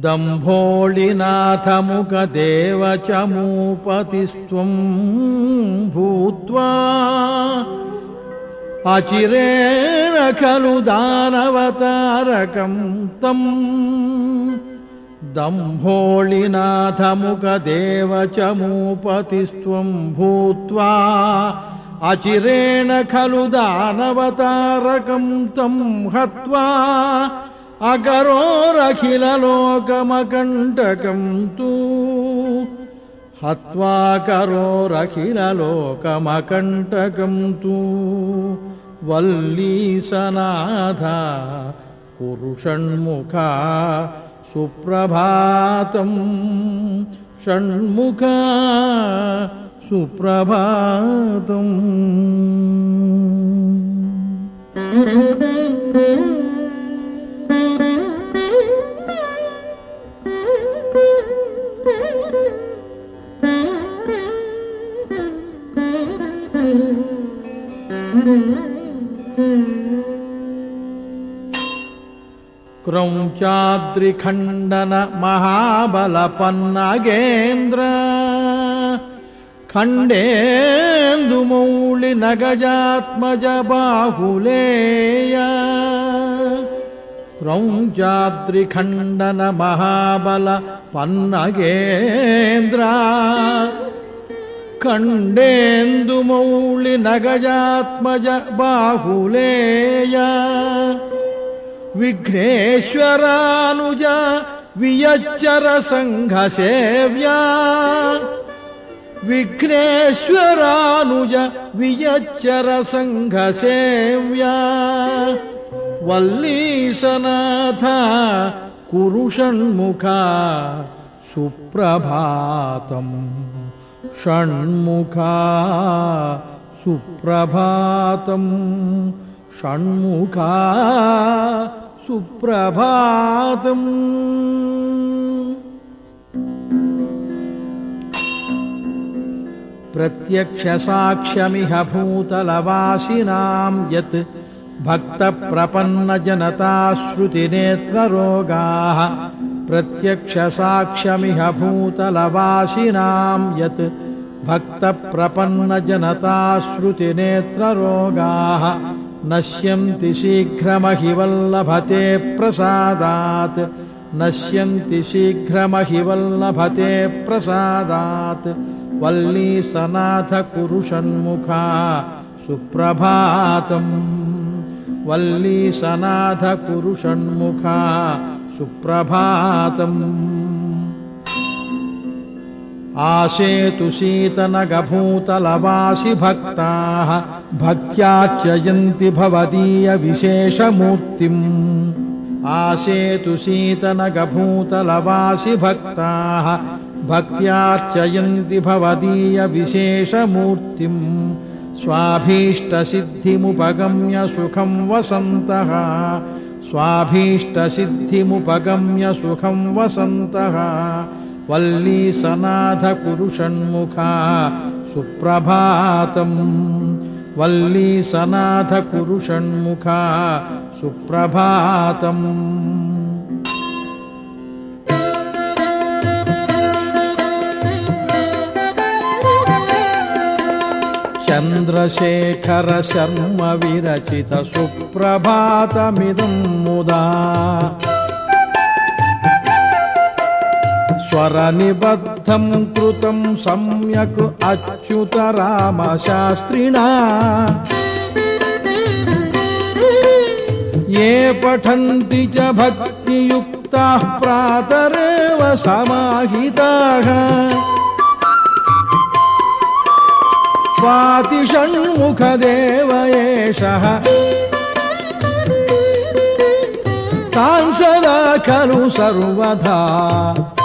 दम्भोळिनाथमुखदेवचमूपतिस्त्वं भूत्वा अचिरेण खलु दानवतारकं तम् दम्भोळिनाथमुखदेवचमूपतिस्त्वं भूत्वा अचिरेण खलु दानवतारकं तं हत्वा अकरोरखिललोकमकण्टकं तु हत्वा करोरखिललोकमकण्टकं तु वल्लीसनाथा कुरु षण्मुखा सुप्रभातं षण्मुखा सुप्रभातम्। क्रौञ्चाद्रिखण्डन महाबलपन्नगेन्द्र खण्डेन्दुमौळि नगजात्मज बाहुलेय क्रौञ्चाद्रिखण्डन महाबलपन्नगेन्द्र खण्डेन्दुमौळि नगजात्मज बाहुलेय विघ्नेश्वरानुज वियच्चर संघसेव्या विघ्नेश्वरानुज वियच्चर संघसेव्या वल्लीसनाथा कुरु षण्मुखा सुप्रभातम् षण्मुखा सुप्रभातम् षण्मुखा सुप्रभातम्। प्रत्यक्षसाक्ष्यमिह भूतलवासिनां यत् भक्तप्रपन्नजनताश्रुतिनेत्ररोगाः प्रत्यक्षसाक्ष्यमिह भूतलवासिनां यत् भक्तप्रपन्नजनताश्रुतिनेत्ररोगाः नश्यन्ति शीघ्रमहिवल्लभते प्रसादात् नश्यन्ति शीघ्रमहिवल्लभते प्रसादात् वल्लीसनाथ कुरु षण्मुखा सुप्रभातम् वल्लीसनाथ कुरु षण्मुखा सुप्रभातम्। आसेतु शीतनगभूतलवासि भक्ताः भक्त्यार्चयन्ति भवदीय विशेषमूर्तिम् आसेतु शीतनगभूतलवासि भक्ताः भक्त्यार्चयन्ति भवदीय विशेषमूर्तिम् स्वाभीष्टसिद्धिमुपगम्य सुखं वसन्तः स्वाभीष्टसिद्धिमुपगम्य सुखं वसन्तः वल्लीसनाथ कुरु षण्मुखा सुप्रभातम् वल्लीसनाथ कुरु षण्मुखा सुप्रभातम्। चन्द्रशेखर शर्मा विरचित सुप्रभातमिदं मुदा स्वरनिबद्धं कृतं सम्यक् अच्युत रामशास्त्रिणा ये पठन्ति च भक्तियुक्ताः प्रातरेव समाहिताः स्वाति षण्मुखदेव एषः तान् सदा खलु सर्वदा